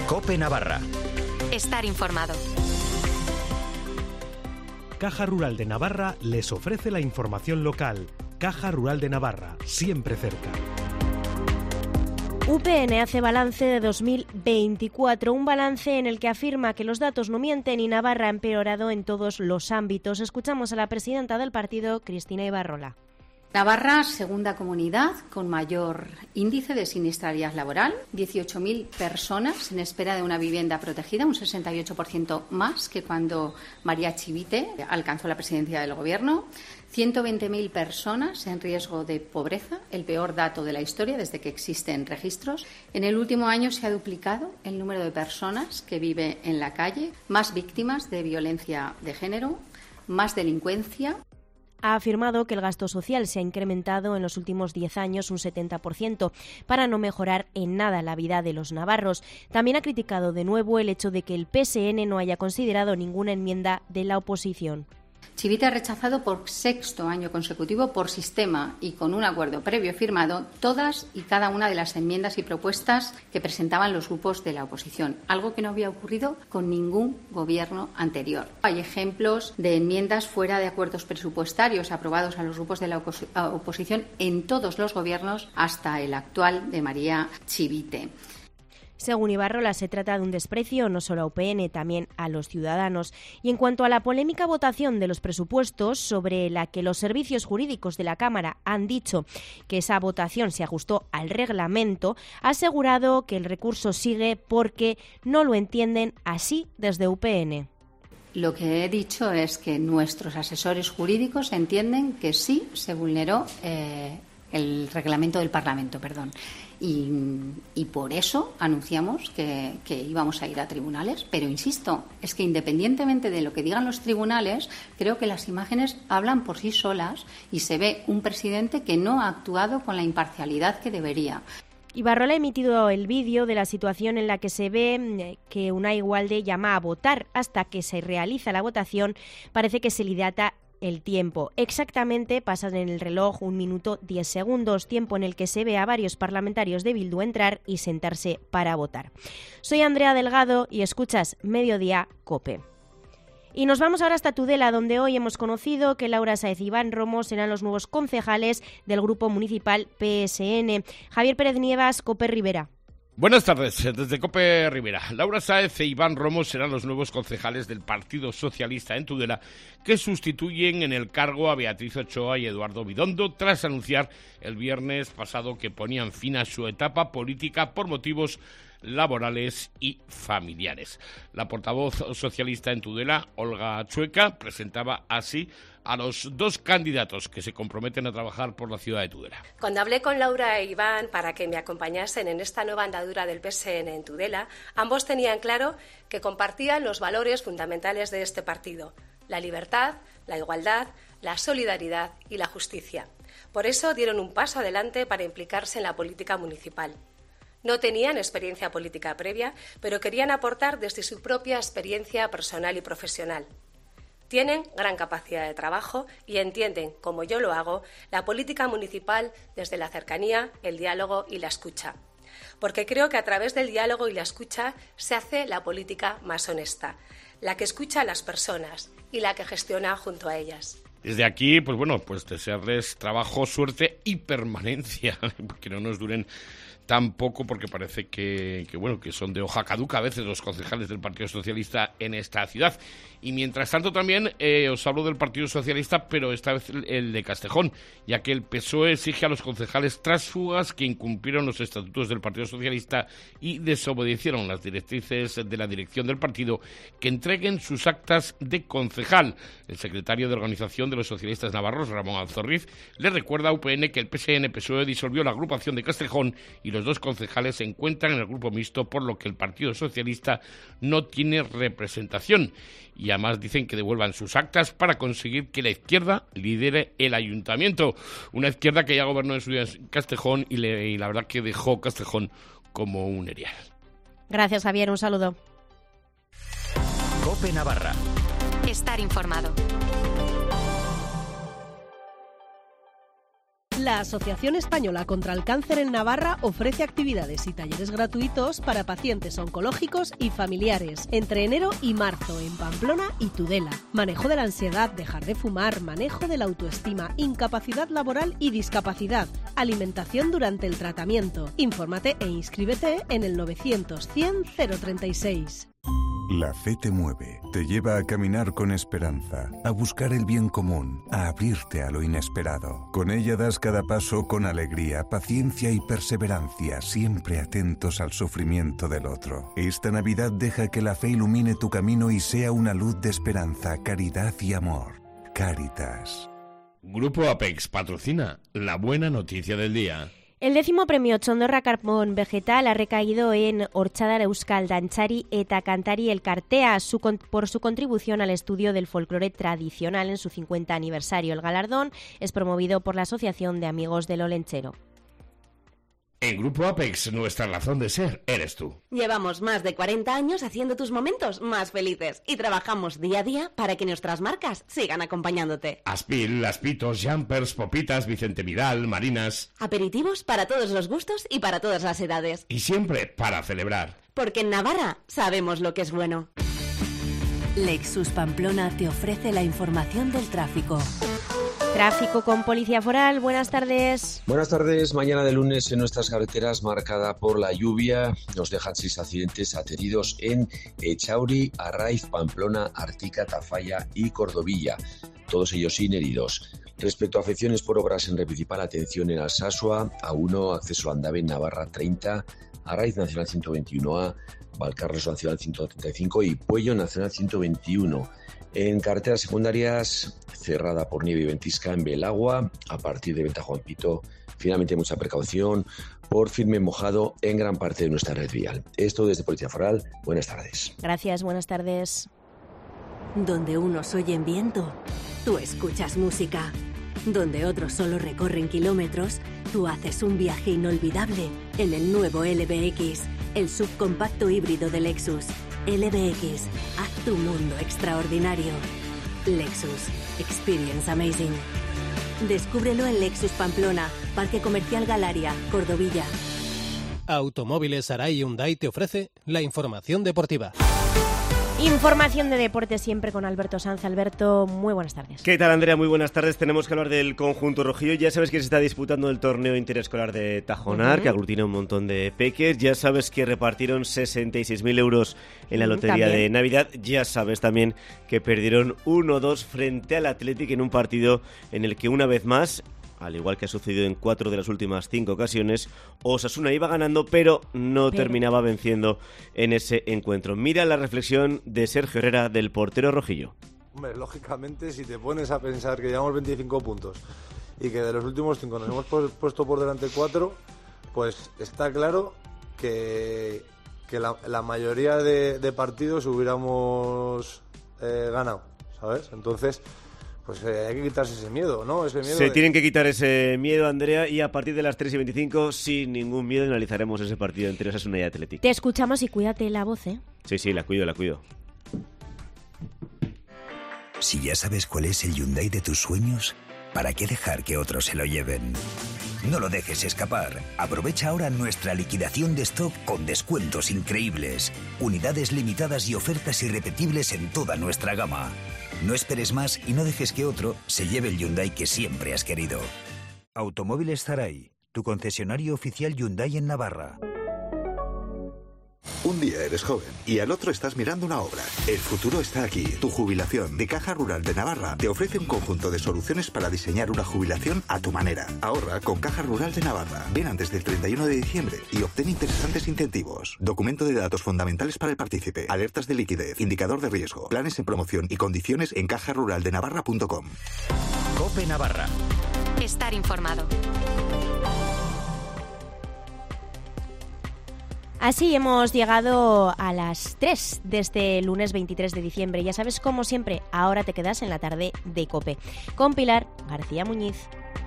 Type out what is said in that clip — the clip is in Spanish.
COPE Navarra. Estar informado. Caja Rural de Navarra les ofrece la información local. Caja Rural de Navarra, siempre cerca. UPN hace balance de 2024, un balance en el que afirma que los datos no mienten y Navarra ha empeorado en todos los ámbitos. Escuchamos a la presidenta del partido, Cristina Ibarrola. Navarra, segunda comunidad con mayor índice de siniestralidad laboral, 18.000 personas en espera de una vivienda protegida, un 68% más que cuando María Chivite alcanzó la presidencia del Gobierno, 120.000 personas en riesgo de pobreza, el peor dato de la historia desde que existen registros. En el último año se ha duplicado el número de personas que vive en la calle, más víctimas de violencia de género, más delincuencia. Ha afirmado que el gasto social se ha incrementado en los últimos 10 años un 70% para no mejorar en nada la vida de los navarros. También ha criticado de nuevo el hecho de que el PSN no haya considerado ninguna enmienda de la oposición. Chivite ha rechazado por sexto año consecutivo, por sistema y con un acuerdo previo firmado, todas y cada una de las enmiendas y propuestas que presentaban los grupos de la oposición, algo que no había ocurrido con ningún gobierno anterior. Hay ejemplos de enmiendas fuera de acuerdos presupuestarios aprobados a los grupos de la oposición en todos los gobiernos hasta el actual de María Chivite. Según Ibarrola, se trata de un desprecio no solo a UPN, también a los ciudadanos. Y en cuanto a la polémica votación de los presupuestos, sobre la que los servicios jurídicos de la Cámara han dicho que esa votación se ajustó al reglamento, ha asegurado que el recurso sigue porque no lo entienden así desde UPN. Lo que he dicho es que nuestros asesores jurídicos entienden que sí se vulneró el reglamento del Parlamento, y por eso anunciamos que íbamos a ir a tribunales. Pero insisto, es que independientemente de lo que digan los tribunales, creo que las imágenes hablan por sí solas y se ve un presidente que no ha actuado con la imparcialidad que debería. Ibarrola ha emitido el vídeo de la situación en la que se ve que Unai Walde llama a votar hasta que se realiza la votación. Parece que se dilata el tiempo. Exactamente pasan en el reloj 1 minuto 10 segundos, tiempo en el que se ve a varios parlamentarios de Bildu entrar y sentarse para votar. Soy Andrea Delgado y escuchas Mediodía COPE. Y nos vamos ahora hasta Tudela, donde hoy hemos conocido que Laura Sáez y Iván Romo serán los nuevos concejales del Grupo Municipal PSN. Javier Pérez Nievas, COPE Rivera. Buenas tardes, desde COPE Rivera. Laura Sáez e Iván Romo serán los nuevos concejales del Partido Socialista en Tudela, que sustituyen en el cargo a Beatriz Ochoa y Eduardo Bidondo, tras anunciar el viernes pasado que ponían fin a su etapa política por motivos laborales y familiares. La portavoz socialista en Tudela, Olga Chueca, presentaba así a los dos candidatos que se comprometen a trabajar por la ciudad de Tudela. Cuando hablé con Laura e Iván para que me acompañasen en esta nueva andadura del PSN en Tudela, ambos tenían claro que compartían los valores fundamentales de este partido: la libertad, la igualdad, la solidaridad y la justicia. Por eso dieron un paso adelante para implicarse en la política municipal. No tenían experiencia política previa, pero querían aportar desde su propia experiencia personal y profesional. Tienen gran capacidad de trabajo y entienden, como yo lo hago, la política municipal desde la cercanía, el diálogo y la escucha. Porque creo que a través del diálogo y la escucha se hace la política más honesta, la que escucha a las personas y la que gestiona junto a ellas. Desde aquí, pues desearles trabajo, suerte y permanencia, que no nos duren tampoco, porque parece que son de hoja caduca a veces los concejales del Partido Socialista en esta ciudad. Y mientras tanto también os hablo del Partido Socialista, pero esta vez el de Castejón, ya que el PSOE exige a los concejales tránsfugas que incumplieron los estatutos del Partido Socialista y desobedecieron las directrices de la dirección del partido que entreguen sus actas de concejal. El secretario de Organización de los Socialistas Navarros, Ramón Alzorriz, le recuerda a UPN que el PSN-PSOE disolvió la agrupación de Castejón y los dos concejales se encuentran en el grupo mixto, por lo que el Partido Socialista no tiene representación. Y además dicen que devuelvan sus actas para conseguir que la izquierda lidere el ayuntamiento. Una izquierda que ya gobernó en su día en Castejón y la verdad que dejó Castejón como un erial. Gracias, Javier. Un saludo. COPE Navarra. Estar informado. La Asociación Española contra el Cáncer en Navarra ofrece actividades y talleres gratuitos para pacientes oncológicos y familiares entre enero y marzo en Pamplona y Tudela. Manejo de la ansiedad, dejar de fumar, manejo de la autoestima, incapacidad laboral y discapacidad, alimentación durante el tratamiento. Infórmate e inscríbete en el 900 100 036. La fe te mueve, te lleva a caminar con esperanza, a buscar el bien común, a abrirte a lo inesperado. Con ella das cada paso con alegría, paciencia y perseverancia, siempre atentos al sufrimiento del otro. Esta Navidad deja que la fe ilumine tu camino y sea una luz de esperanza, caridad y amor. Cáritas. Grupo Apex patrocina la buena noticia del día. El 10º premio Txondorra Carbón Vegetal ha recaído en Horchadar Euskal Dantzari eta Kantari Elkartea por su contribución al estudio del folclore tradicional en su 50 aniversario. El galardón es promovido por la Asociación de Amigos del Olentzero. En Grupo Apex, nuestra razón de ser eres tú. Llevamos más de 40 años haciendo tus momentos más felices y trabajamos día a día para que nuestras marcas sigan acompañándote. Aspil, Aspitos, Jumpers, Popitas, Vicente Vidal, Marinas. Aperitivos para todos los gustos y para todas las edades. Y siempre para celebrar. Porque en Navarra sabemos lo que es bueno. Lexus Pamplona te ofrece la información del tráfico. Tráfico con Policía Foral, buenas tardes. Buenas tardes, mañana de lunes en nuestras carreteras marcada por la lluvia. Nos dejan 6 accidentes ateridos en Echauri, Arraiz, Pamplona, Artica, Tafalla y Cordovilla. Todos ellos sin heridos. Respecto a afecciones por obras en Reprincipal, atención en Alsasua, A1, acceso a Andave en Navarra 30, Arraiz Nacional 121A, Valcarres Nacional 135 y Puello Nacional 121. En carreteras secundarias, cerrada por nieve y ventisca en Belagua, a partir de Venta Juan Pito. Finalmente, mucha precaución por firme mojado en gran parte de nuestra red vial. Esto desde Policía Foral. Buenas tardes. Gracias, buenas tardes. Donde unos oyen viento, tú escuchas música. Donde otros solo recorren kilómetros, tú haces un viaje inolvidable en el nuevo LBX, el subcompacto híbrido de Lexus. LBX, haz tu mundo extraordinario. Lexus, experience amazing. Descúbrelo en Lexus Pamplona, Parque Comercial Galaria, Cordovilla. Automóviles Arai Hyundai te ofrece la información deportiva. Información de deporte siempre con Alberto Sanz. Alberto, muy buenas tardes. ¿Qué tal, Andrea? Muy buenas tardes. Tenemos que hablar del conjunto rojillo. Ya sabes que se está disputando el torneo interescolar de Tajonar, que aglutina un montón de peques. Ya sabes que repartieron 66.000 euros en la lotería de Navidad. Ya sabes también que perdieron 1-2 frente al Athletic en un partido en el que una vez más, al igual que ha sucedido en 4 de las últimas 5 ocasiones, Osasuna iba ganando, pero no terminaba venciendo en ese encuentro. Mira la reflexión de Sergio Herrera, del portero rojillo. Hombre, lógicamente, si te pones a pensar que llevamos 25 puntos y que de los últimos 5 nos hemos puesto por delante 4, pues está claro que la mayoría de partidos hubiéramos ganado, ¿sabes? Entonces, pues hay que quitarse ese miedo, ¿no? Tienen que quitar ese miedo, Andrea, y a partir de las 3:25, sin ningún miedo, analizaremos ese partido entre Osasuna y Athletic. Te escuchamos y cuídate la voz, ¿eh? Sí, la cuido. Si ya sabes cuál es el Hyundai de tus sueños, ¿para qué dejar que otros se lo lleven? No lo dejes escapar. Aprovecha ahora nuestra liquidación de stock con descuentos increíbles, unidades limitadas y ofertas irrepetibles en toda nuestra gama. No esperes más y no dejes que otro se lleve el Hyundai que siempre has querido. Automóviles Zaray, tu concesionario oficial Hyundai en Navarra. Un día eres joven y al otro estás mirando una obra. El futuro está aquí. Tu jubilación de Caja Rural de Navarra te ofrece un conjunto de soluciones para diseñar una jubilación a tu manera. Ahorra con Caja Rural de Navarra. Ven antes del 31 de diciembre y obtén interesantes incentivos. Documento de datos fundamentales para el partícipe. Alertas de liquidez. Indicador de riesgo. Planes en promoción y condiciones en cajaruraldenavarra.com. COPE Navarra. Estar informado. Así hemos llegado a las 3 de este lunes 23 de diciembre. Ya sabes, como siempre, ahora te quedas en la tarde de COPE. Con Pilar García Muñiz.